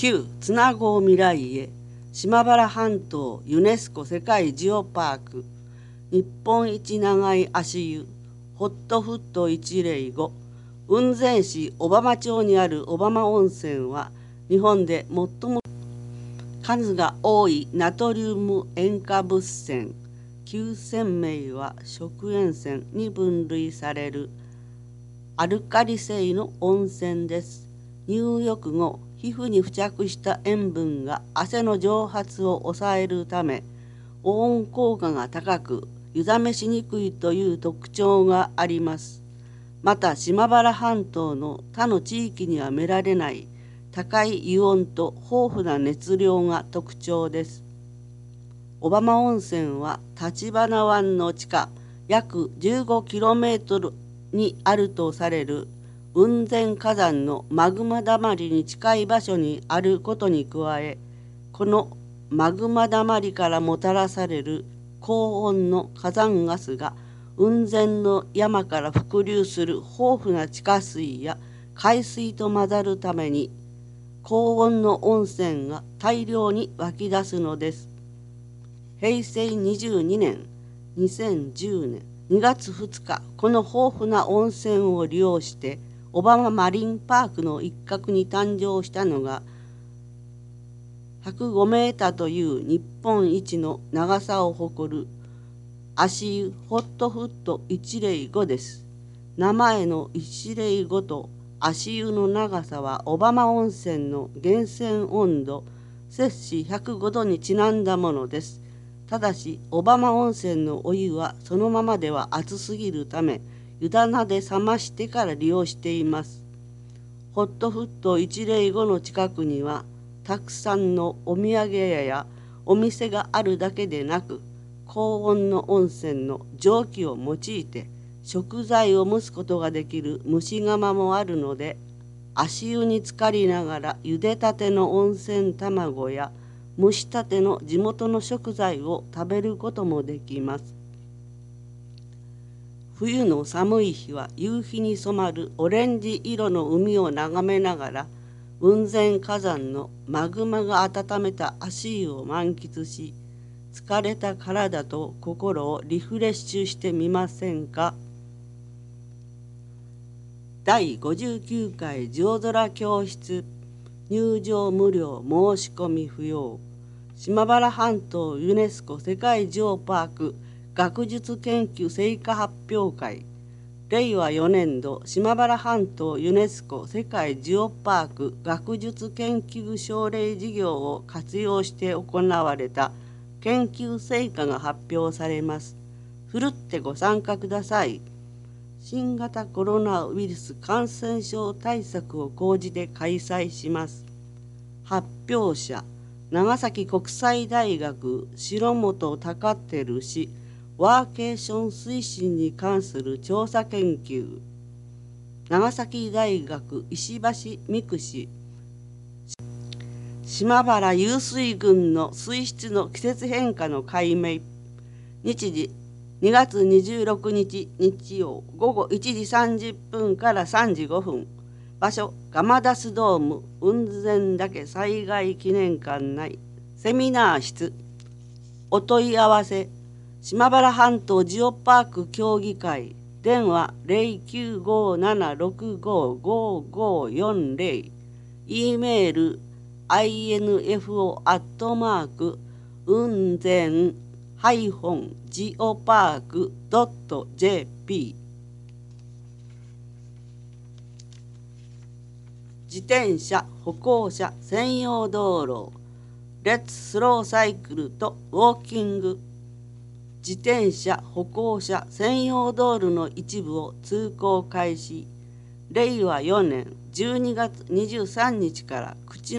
旧つなごう未来へ島原半島ユネスコ世界ジオパーク日本一長い足湯ホットフット一例後雲仙市小浜町にある小浜温泉は日本で最も数が多いナトリウム塩化物泉9000名は食塩泉に分類されるアルカリ性の温泉です。入浴後皮膚に付着した塩分が汗の蒸発を抑えるため保温効果が高く湯冷めしにくいという特徴があります。また島原半島の他の地域には見られない高い湯温と豊富な熱量が特徴です。小浜温泉は橘湾の地下約 15km にあるとされる雲仙火山のマグマだまりに近い場所にあることに加え、このマグマだまりからもたらされる高温の火山ガスが雲仙の山から伏流する豊富な地下水や海水と混ざるために高温の温泉が大量に湧き出すのです。平成22年、2010年2月2日、この豊富な温泉を利用して小浜マリンパークの一角に誕生したのが105メーターという日本一の長さを誇る足湯ホットフット一例5です。名前の一例5と足湯の長さは小浜温泉の源泉温度摂氏105度にちなんだものです。ただし小浜温泉のお湯はそのままでは熱すぎるため湯棚で冷ましてから利用しています。ホットフット一例後の近くにはたくさんのお土産屋やお店があるだけでなく高温の温泉の蒸気を用いて食材を蒸すことができる蒸し窯もあるので足湯に浸かりながら茹でたての温泉卵や蒸したての地元の食材を食べることもできます。冬の寒い日は夕日に染まるオレンジ色の海を眺めながら雲仙火山のマグマが温めた足湯を満喫し、疲れた体と心をリフレッシュしてみませんか。第59回浄空教室入場無料申し込み不要島原半島ユネスコ世界ジオパーク学術研究成果発表会令和4年度島原半島ユネスコ世界ジオパーク学術研究奨励事業を活用して行われた研究成果が発表されます。ふるってご参加ください。新型コロナウイルス感染症対策を講じて開催します。発表者、長崎国際大学城本隆輝氏、ワーケーション推進に関する調査研究。長崎大学石橋美久氏、島原湧水群の水質の季節変化の解明。日時2月26日日曜午後1時30分から3時5分。場所ガマダスドーム雲仙岳災害記念館内セミナー室。お問い合わせ島原半島ジオパーク協議会電話 0957655540 E メール info@ 雲仙ジオパーク .jp 自転車歩行者専用道路レッツスローサイクルとウォーキング自転車歩行者専用道路の一部を通行開始。令和4年12月23日から口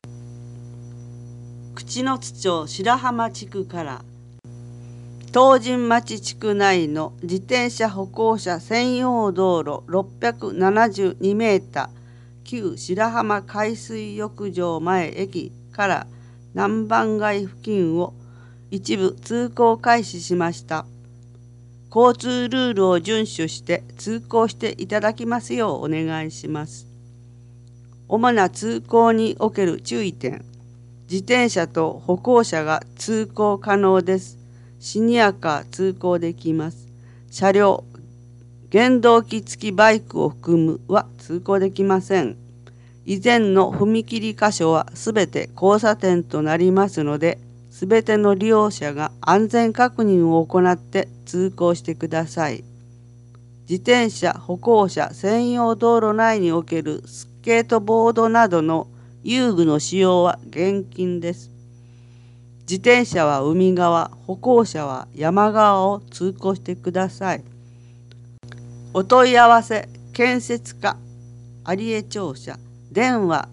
之津町白浜地区から東神町地区内の自転車歩行者専用道路672メーター旧白浜海水浴場前駅から南番街付近を一部通行開始しました。交通ルールを遵守して通行していただきますようお願いします。主な通行における注意点。 自転車と歩行者が通行可能です。シニアカー通行できます。車両、原動機付きバイクを含むは通行できません。以前の踏切箇所はすべて交差点となりますので、すべての利用者が安全確認を行って通行してください。自転車、歩行者専用道路内におけるスケートボードなどの遊具の使用は厳禁です。自転車は海側、歩行者は山側を通行してください。お問い合わせ、建設課、有江庁舎、電話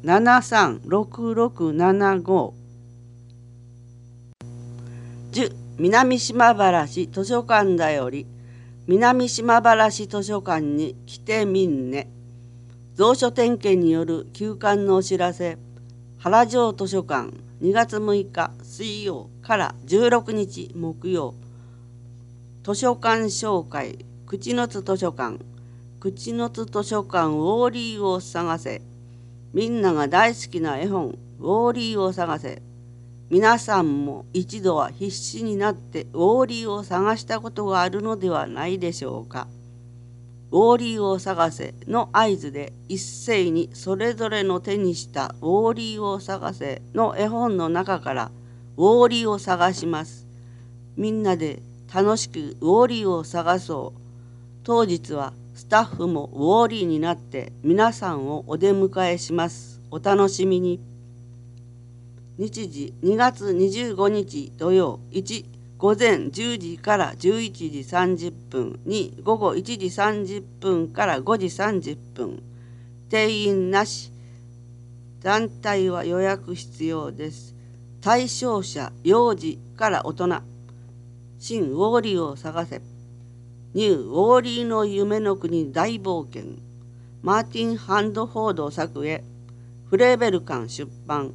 736675。10、南島原市図書館だより、南島原市図書館に来てみんね。蔵書点検による休館のお知らせ。原城図書館2月6日水曜から16日木曜。図書館紹介。口の津図書館。口の津図書館ウォーリーを探せ。みんなが大好きな絵本ウォーリーを探せ。皆さんも一度は必死になってウォーリーを探したことがあるのではないでしょうか。ウォーリーを探せの合図で一斉にそれぞれの手にしたウォーリーを探せの絵本の中からウォーリーを探します。みんなで楽しくウォーリーを探そう。当日はスタッフもウォーリーになって皆さんをお出迎えします。お楽しみに。日時2月25日土曜1、午前10時から11時30分2、午後1時30分から5時30分。定員なし。団体は予約必要です。対象者幼児から大人。新ウォーリーを探せ。ニューウォーリーの夢の国大冒険。マーティン・ハンドフォード作へ。フレーベル館出版。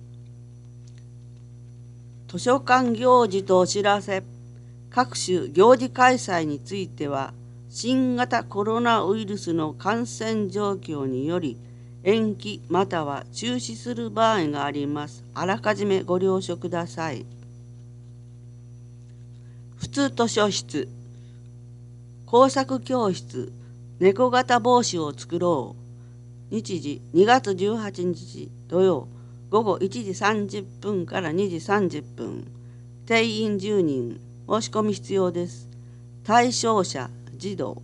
図書館行事とお知らせ。各種行事開催については、新型コロナウイルスの感染状況により、延期または中止する場合があります。あらかじめご了承ください。普通図書室。工作教室。猫型帽子を作ろう。日時2月18日土曜。午後1時30分から2時30分。定員10人。申し込み必要です。対象者、児童。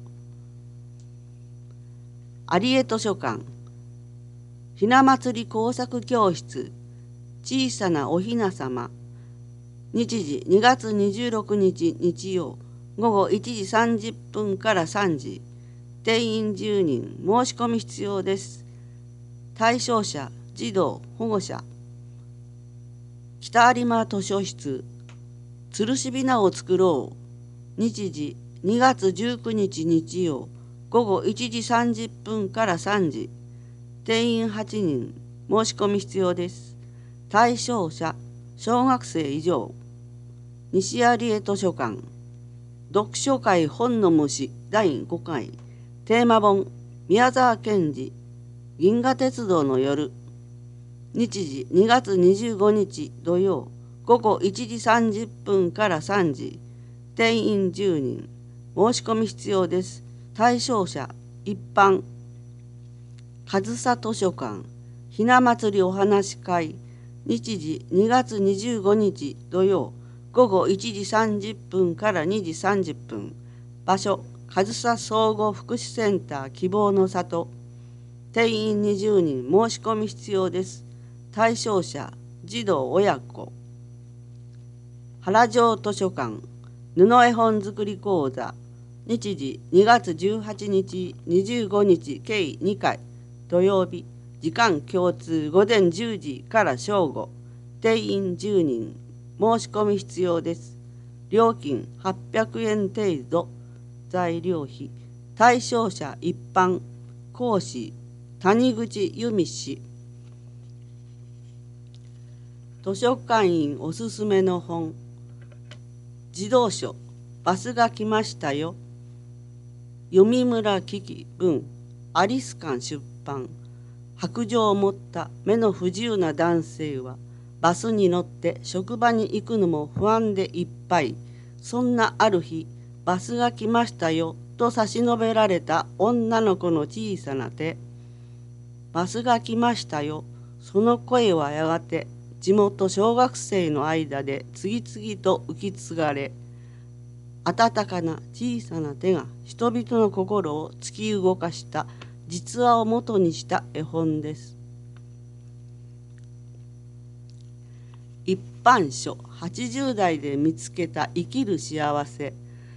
有江図書館。ひな祭り工作教室。小さなおひなさま。日時2月26日日曜。午後1時30分から3時。定員10人。申し込み必要です。対象者、児童、保護者。北有馬図書室。つるしびなを作ろう。日時2月19日日曜。午後1時30分から3時。定員8人。申し込み必要です。対象者、小学生以上。西有江図書館。読書会本の虫第5回。テーマ本、宮沢賢治。銀河鉄道の夜。日時2月25日土曜。午後1時30分から3時。定員10人。申し込み必要です。対象者、一般。上総図書館。ひな祭りお話し会。日時2月25日土曜。午後1時30分から2時30分。場所、上総総合福祉センター希望の里。定員20人。申し込み必要です。対象者、児童親子。原城図書館。布絵本作り講座。日時2月18日25日計2回。土曜日。時間共通午前10時から正午。定員10人。申し込み必要です。料金800円程度。材料費。対象者一般。講師谷口由美氏。図書館員おすすめの本。児童書。バスが来ましたよ。読村キキ文。アリス館出版。白杖を持った目の不自由な男性はバスに乗って職場に行くのも不安でいっぱい。そんなある日、バスが来ましたよと差し伸べられた女の子の小さな手。バスが来ましたよ。その声はやがて地元小学生の間で次々と受け継がれ、温かな小さな手が人々の心を突き動かした実話をもとにした絵本です。一般書80代で見つけた生きる幸せ。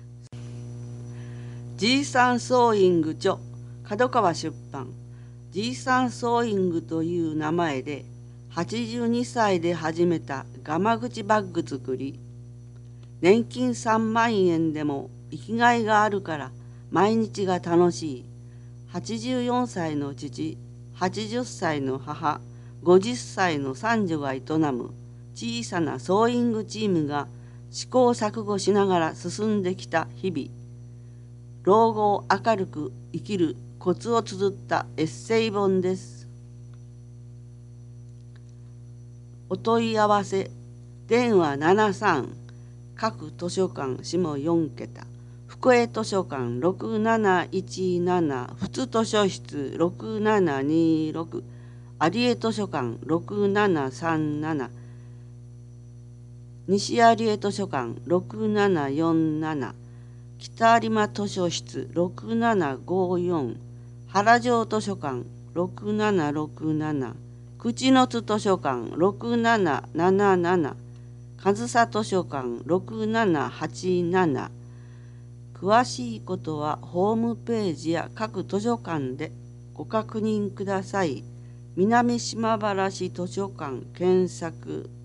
じいさんソーイング著角川出版。じいさんソーイングという名前で82歳で始めたガマ口バッグ作り。年金3万円でも生きがいがあるから毎日が楽しい。84歳の父、80歳の母、50歳の三女が営む小さなソーイングチームが試行錯誤しながら進んできた日々。老後を明るく生きるコツを綴ったエッセイ本です。お問い合わせ電話73、各図書館下4桁、福江図書館6717、普通図書室6726、有江図書館6737、西有江図書館6747、北有馬図書室6754、原城図書館6767、口の津図書館6777、上総図書館6787。詳しいことはホームページや各図書館でご確認ください。南島原市図書館検索。